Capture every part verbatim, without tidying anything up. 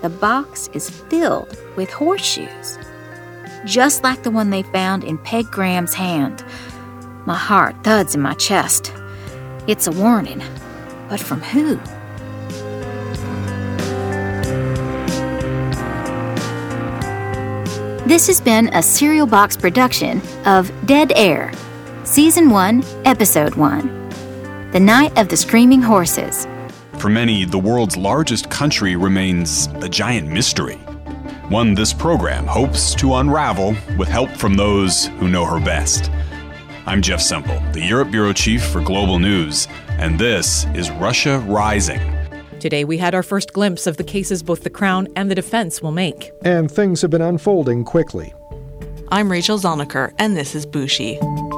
The box is filled with horseshoes, just like the one they found in Peg Graham's hand. My heart thuds in my chest. It's a warning, but from who? This has been a Cereal Box production of Dead Air, Season one, Episode one, The Night of the Screaming Horses. For many, the world's largest country remains a giant mystery, one this program hopes to unravel with help from those who know her best. I'm Jeff Semple, the Europe Bureau Chief for Global News, and this is Russia Rising. Today we had our first glimpse of the cases both the Crown and the defense will make. And things have been unfolding quickly. I'm Rachel Zonaker, and this is Bushi.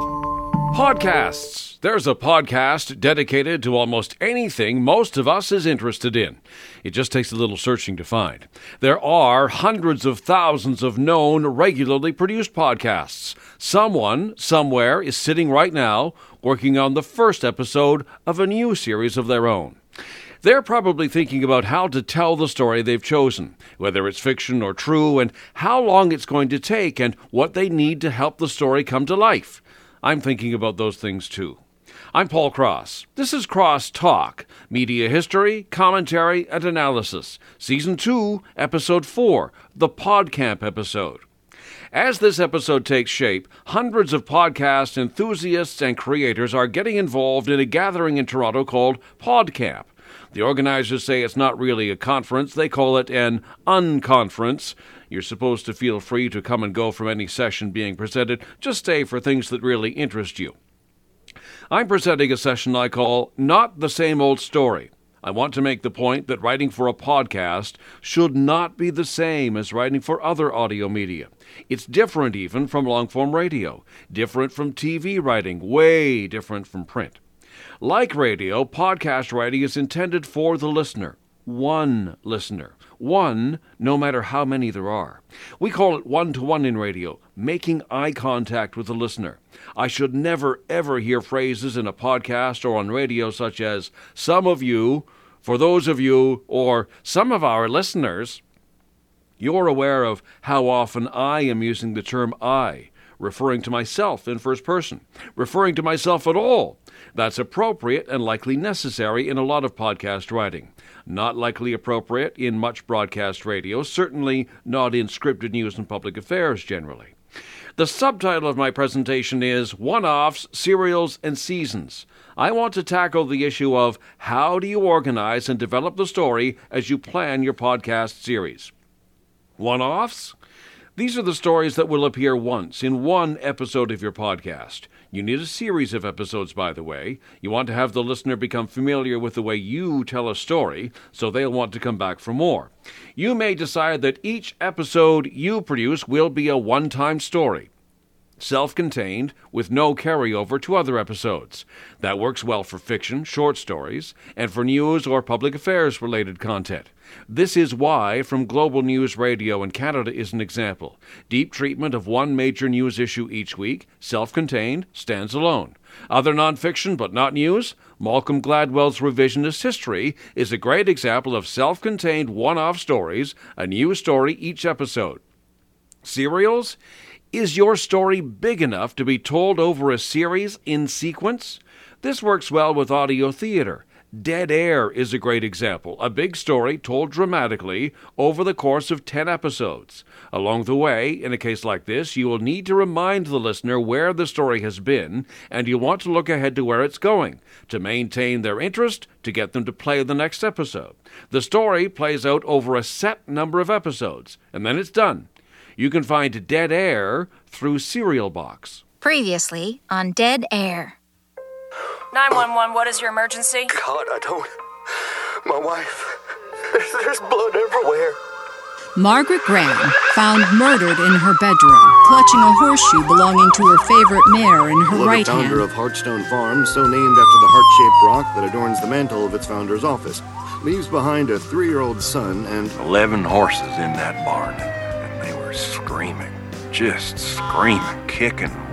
Podcasts. There's a podcast dedicated to almost anything most of us is interested in. It just takes a little searching to find. There are hundreds of thousands of known, regularly produced podcasts. Someone, somewhere, is sitting right now working on the first episode of a new series of their own. They're probably thinking about how to tell the story they've chosen, whether it's fiction or true, and how long it's going to take, and what they need to help the story come to life. I'm thinking about those things too. I'm Paul Cross. This is Cross Talk, media history, commentary, and analysis. Season two, Episode four, the PodCamp episode. As this episode takes shape, hundreds of podcast enthusiasts and creators are getting involved in a gathering in Toronto called PodCamp. The organizers say it's not really a conference, they call it an unconference. You're supposed to feel free to come and go from any session being presented, just stay for things that really interest you. I'm presenting a session I call Not the Same Old Story. I want to make the point that writing for a podcast should not be the same as writing for other audio media. It's different even from long-form radio, different from T V writing, way different from print. Like radio, podcast writing is intended for the listener. One listener. One, no matter how many there are. We call it one-to-one in radio, making eye contact with the listener. I should never, ever hear phrases in a podcast or on radio such as, some of you, for those of you, or some of our listeners. You're aware of how often I am using the term I, referring to myself in first person, referring to myself at all. That's appropriate and likely necessary in a lot of podcast writing. Not likely appropriate in much broadcast radio, certainly not in scripted news and public affairs generally. The subtitle of my presentation is One-Offs, Serials, and Seasons. I want to tackle the issue of how do you organize and develop the story as you plan your podcast series. One-offs? These are the stories that will appear once in one episode of your podcast. You need a series of episodes, by the way. You want to have the listener become familiar with the way you tell a story, so they'll want to come back for more. You may decide that each episode you produce will be a one-time story, self-contained, with no carryover to other episodes. That works well for fiction, short stories, and for news or public affairs-related content. This is why From Global News Radio in Canada is an example. Deep treatment of one major news issue each week, self-contained, stands alone. Other nonfiction but not news, Malcolm Gladwell's Revisionist History is a great example of self-contained one-off stories, a new story each episode. Serials? Is your story big enough to be told over a series in sequence? This works well with audio theater. Dead Air is a great example, a big story told dramatically over the course of ten episodes. Along the way, in a case like this, you will need to remind the listener where the story has been, and you'll want to look ahead to where it's going, to maintain their interest, to get them to play the next episode. The story plays out over a set number of episodes, and then it's done. You can find Dead Air through Cereal Box. Previously on Dead Air. nine one one, what is your emergency? God, I don't... My wife... There's, there's blood everywhere. Margaret Graham, found murdered in her bedroom, clutching a horseshoe belonging to her favorite mare in her Well, right the founder hand. of Heartstone Farm, so named after the heart-shaped rock that adorns the mantle of its founder's office, leaves behind a three-year-old son and... Eleven horses in that barn, and they were screaming. Just screaming, kicking,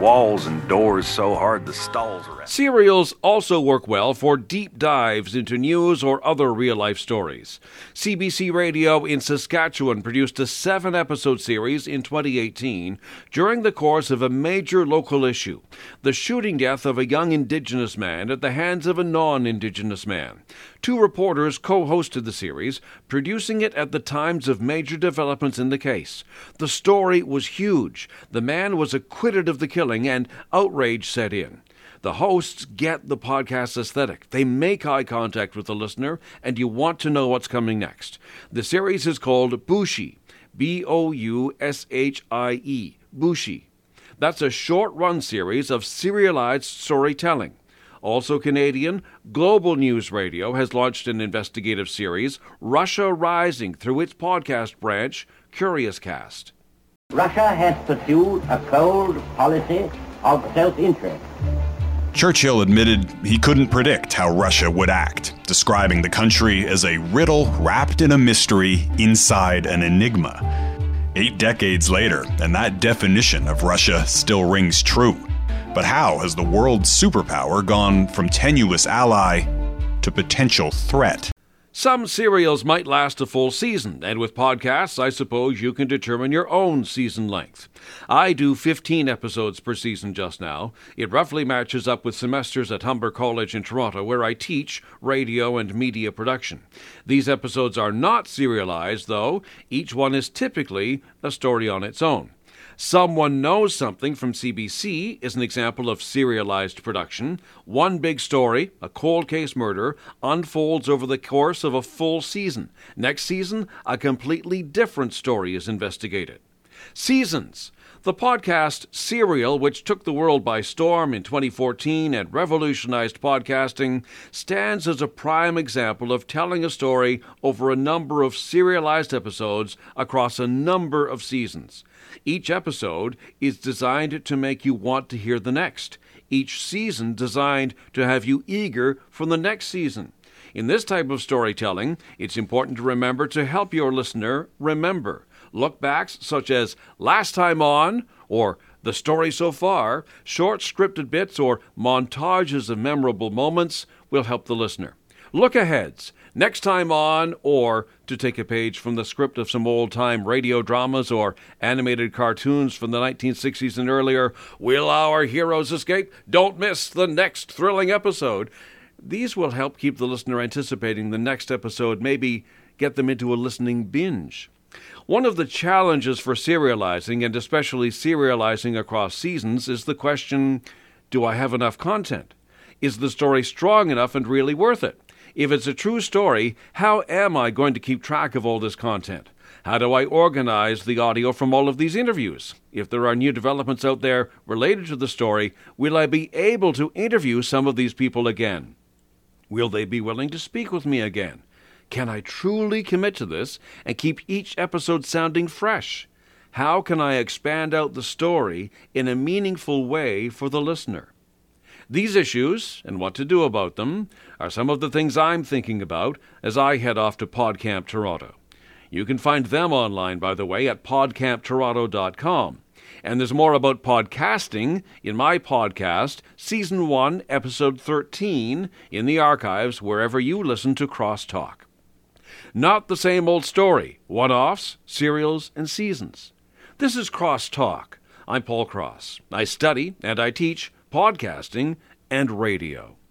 walls and doors so hard the stalls are out. Serials also work well for deep dives into news or other real-life stories. C B C Radio in Saskatchewan produced a seven-episode series in twenty eighteen during the course of a major local issue, the shooting death of a young Indigenous man at the hands of a non-Indigenous man. Two reporters co-hosted the series, producing it at the times of major developments in the case. The story was huge. The man was acquitted of the killing, and outrage set in. The hosts get the podcast aesthetic. They make eye contact with the listener, and you want to know what's coming next. The series is called Boushie, B O U S H I E, Boushie. That's a short-run series of serialized storytelling. Also Canadian, Global News Radio has launched an investigative series, Russia Rising, through its podcast branch, Curious Cast. Russia has pursued a cold policy of self-interest. Churchill admitted he couldn't predict how Russia would act, describing the country as a riddle wrapped in a mystery inside an enigma. Eight decades later, and that definition of Russia still rings true. But how has the world's superpower gone from tenuous ally to potential threat? Some serials might last a full season, and with podcasts, I suppose you can determine your own season length. I do fifteen episodes per season just now. It roughly matches up with semesters at Humber College in Toronto, where I teach radio and media production. These episodes are not serialized, though. Each one is typically a story on its own. Someone Knows Something from C B C is an example of serialized production. One big story, a cold case murder, unfolds over the course of a full season. Next season, a completely different story is investigated. Seasons. The podcast Serial, which took the world by storm in twenty fourteen and revolutionized podcasting, stands as a prime example of telling a story over a number of serialized episodes across a number of seasons. Each episode is designed to make you want to hear the next. Each season designed to have you eager for the next season. In this type of storytelling, it's important to remember to help your listener remember. Look-backs such as Last Time On or The Story So Far, short scripted bits or montages of memorable moments will help the listener. Look-aheads, Next Time On, or to take a page from the script of some old-time radio dramas or animated cartoons from the nineteen sixties and earlier, Will Our Heroes Escape? Don't miss the next thrilling episode. These will help keep the listener anticipating the next episode, maybe get them into a listening binge. One of the challenges for serializing, and especially serializing across seasons, is the question, do I have enough content? Is the story strong enough and really worth it? If it's a true story, how am I going to keep track of all this content? How do I organize the audio from all of these interviews? If there are new developments out there related to the story, will I be able to interview some of these people again? Will they be willing to speak with me again? Can I truly commit to this and keep each episode sounding fresh? How can I expand out the story in a meaningful way for the listener? These issues, and what to do about them, are some of the things I'm thinking about as I head off to PodCamp Toronto. You can find them online, by the way, at podcamp toronto dot com. And there's more about podcasting in my podcast, Season one, Episode thirteen, in the archives wherever you listen to Crosstalk. Not the same old story, one-offs, serials, and seasons. This is Crosstalk. I'm Paul Cross. I study and I teach podcasting and radio.